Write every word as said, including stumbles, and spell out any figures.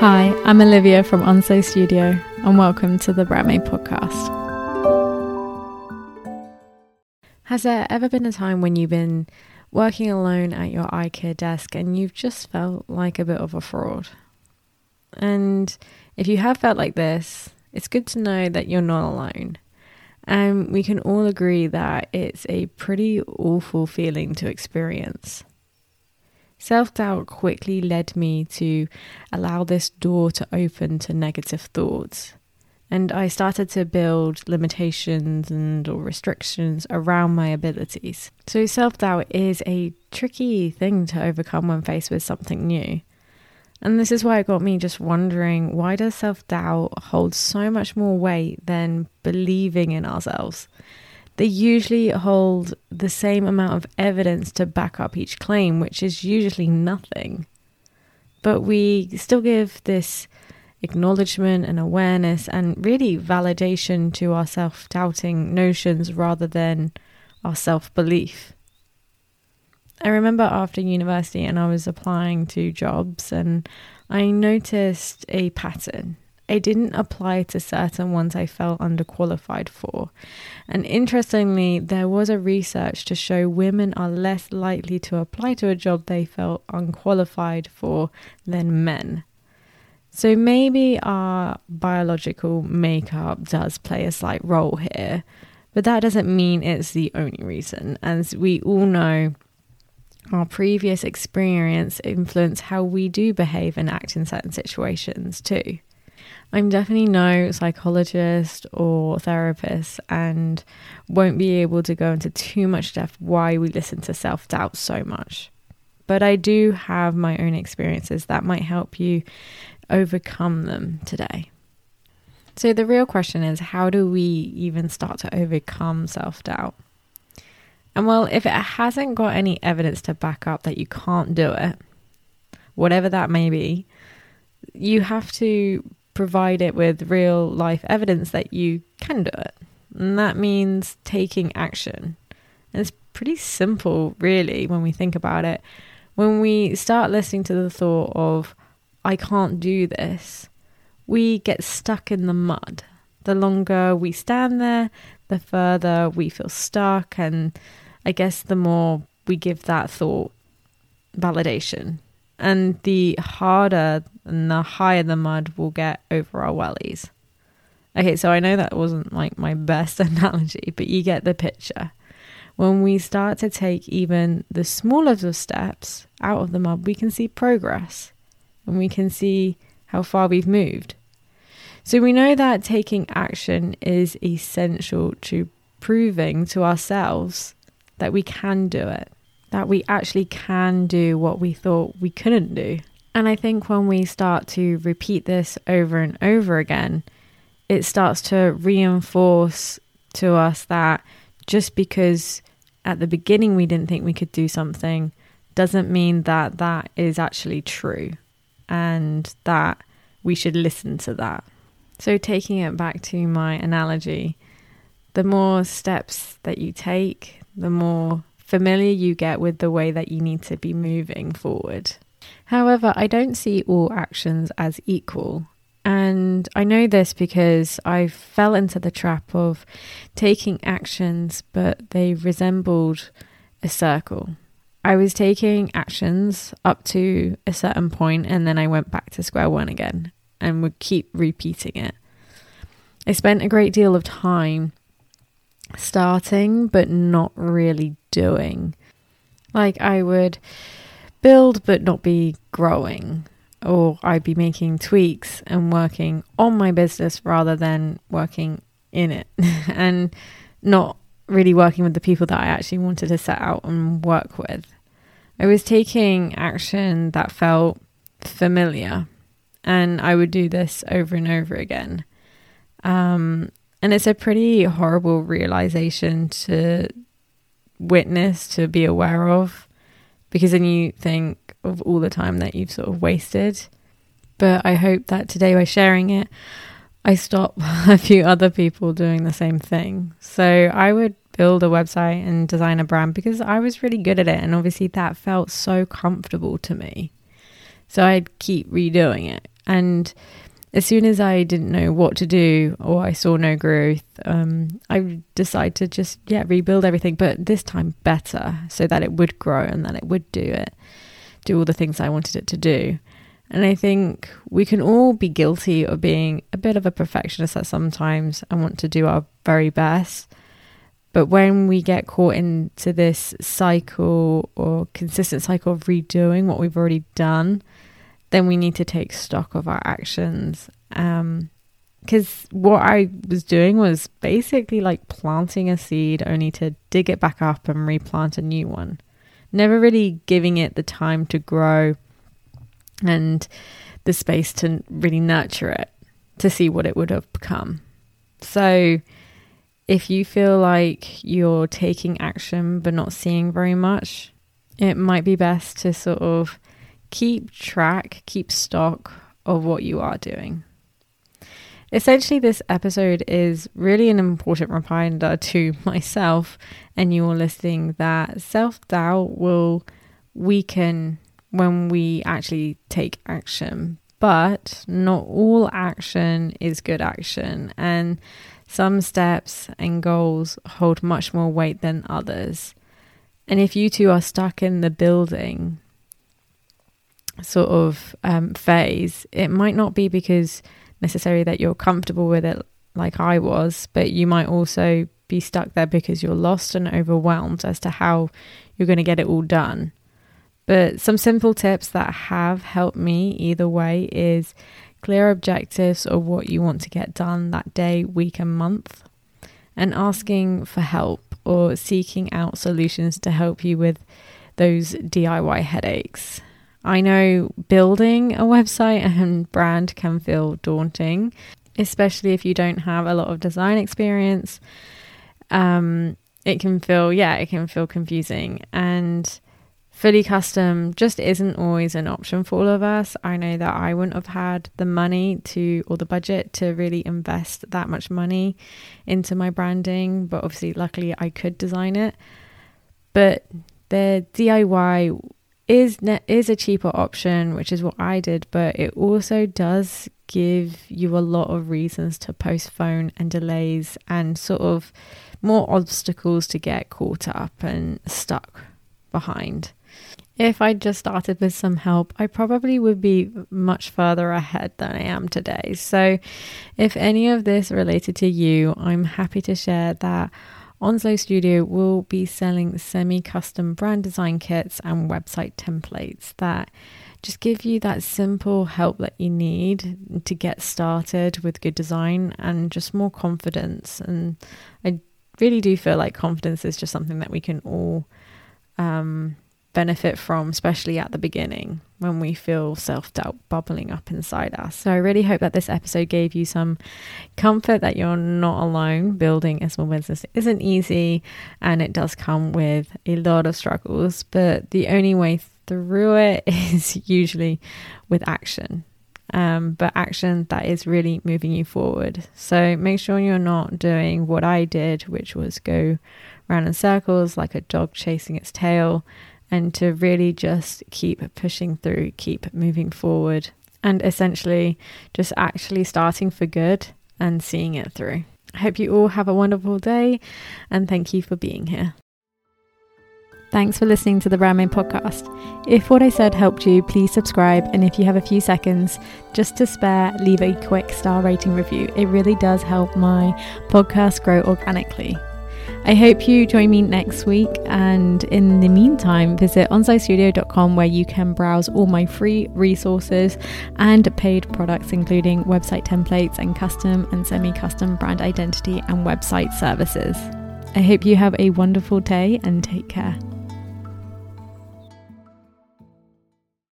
Hi, I'm Olivia from Onso Studio, and welcome to the Brand Made Podcast. Has there ever been a time when you've been working alone at your IKEA desk and you've just felt like a bit of a fraud? And if you have felt like this, it's good to know that you're not alone. And we can all agree that it's a pretty awful feeling to experience. Self-doubt quickly led me to allow this door to open to negative thoughts. And I started to build limitations and or restrictions around my abilities. So self-doubt is a tricky thing to overcome when faced with something new. And this is why it got me just wondering, why does self-doubt hold so much more weight than believing in ourselves? They usually hold the same amount of evidence to back up each claim, which is usually nothing. But we still give this acknowledgement and awareness and really validation to our self-doubting notions rather than our self-belief. I remember after university and I was applying to jobs and I noticed a pattern. I didn't apply to certain ones I felt underqualified for. And interestingly, there was a research to show women are less likely to apply to a job they felt unqualified for than men. So maybe our biological makeup does play a slight role here, but that doesn't mean it's the only reason. As we all know, our previous experience influence how we do behave and act in certain situations too. I'm definitely no psychologist or therapist and won't be able to go into too much depth why we listen to self-doubt so much. But I do have my own experiences that might help you overcome them today. So the real question is, how do we even start to overcome self-doubt? And well, if it hasn't got any evidence to back up that you can't do it, whatever that may be, you have to provide it with real life evidence that you can do it. And that means taking action. And it's pretty simple, really, when we think about it. When we start listening to the thought of, I can't do this, we get stuck in the mud. The longer we stand there, the further we feel stuck. And I guess the more we give that thought validation. And the harder and the higher the mud will get over our wellies. Okay, so I know that wasn't like my best analogy, but you get the picture. When we start to take even the smallest of steps out of the mud, we can see progress and we can see how far we've moved. So we know that taking action is essential to proving to ourselves that we can do it. That we actually can do what we thought we couldn't do. And I think when we start to repeat this over and over again, it starts to reinforce to us that just because at the beginning we didn't think we could do something doesn't mean that that is actually true and that we should listen to that. So taking it back to my analogy, the more steps that you take, the more familiar you get with the way that you need to be moving forward. However, I don't see all actions as equal. And I know this because I fell into the trap of taking actions, but they resembled a circle. I was taking actions up to a certain point and then I went back to square one again and would keep repeating it. I spent a great deal of time starting but not really doing. Like I would build but not be growing, or I'd be making tweaks and working on my business rather than working in it and not really working with the people that I actually wanted to set out and work with. I was taking action that felt familiar and I would do this over and over again. Um, And it's a pretty horrible realization to witness, to be aware of, because then you think of all the time that you've sort of wasted. But I hope that today by sharing it, I stop a few other people doing the same thing. So I would build a website and design a brand because I was really good at it. And obviously that felt so comfortable to me. So I'd keep redoing it. And as soon as I didn't know what to do or I saw no growth, um, I decided to just, yeah, rebuild everything, but this time better, so that it would grow and that it would do it, do all the things I wanted it to do. And I think we can all be guilty of being a bit of a perfectionist at sometimes and want to do our very best. But when we get caught into this cycle or consistent cycle of redoing what we've already done, then we need to take stock of our actions. Um, because what I was doing was basically like planting a seed only to dig it back up and replant a new one. Never really giving it the time to grow and the space to really nurture it, to see what it would have become. So if you feel like you're taking action but not seeing very much, it might be best to sort of keep track, keep stock of what you are doing. Essentially, this episode is really an important reminder to myself and you all listening that self-doubt will weaken when we actually take action. But not all action is good action, and some steps and goals hold much more weight than others. And if you two are stuck in the building sort of um, phase, it might not be because necessarily that you're comfortable with it like I was, but you might also be stuck there because you're lost and overwhelmed as to how you're going to get it all done. But some simple tips that have helped me either way is clear objectives of what you want to get done that day, week and month, and asking for help or seeking out solutions to help you with those D I Y headaches. I know building a website and brand can feel daunting, especially if you don't have a lot of design experience. Um, it can feel, yeah, it can feel confusing, and fully custom just isn't always an option for all of us. I know that I wouldn't have had the money to, or the budget to really invest that much money into my branding, but obviously luckily I could design it. But the D I Y is ne- is a cheaper option, which is what I did, but it also does give you a lot of reasons to postpone and delays and sort of more obstacles to get caught up and stuck behind. If I just started with some help, I probably would be much further ahead than I am today. So if any of this related to you, I'm happy to share that Onslow Studio will be selling semi-custom brand design kits and website templates that just give you that simple help that you need to get started with good design and just more confidence. And I really do feel like confidence is just something that we can all um, benefit from, especially at the beginning when we feel self-doubt bubbling up inside us. So I really hope that this episode gave you some comfort that you're not alone. Building a small business isn't easy and it does come with a lot of struggles, but the only way through it is usually with action. Um, but action that is really moving you forward. So make sure you're not doing what I did, which was go round in circles like a dog chasing its tail, and to really just keep pushing through, keep moving forward, and essentially just actually starting for good and seeing it through. I hope you all have a wonderful day, and thank you for being here. Thanks for listening to the Brand Made podcast. If what I said helped you, please subscribe, and if you have a few seconds just to spare, leave a quick star rating review. It really does help my podcast grow organically. I hope you join me next week, and in the meantime, visit onslow studio dot com where you can browse all my free resources and paid products, including website templates and custom and semi-custom brand identity and website services. I hope you have a wonderful day and take care.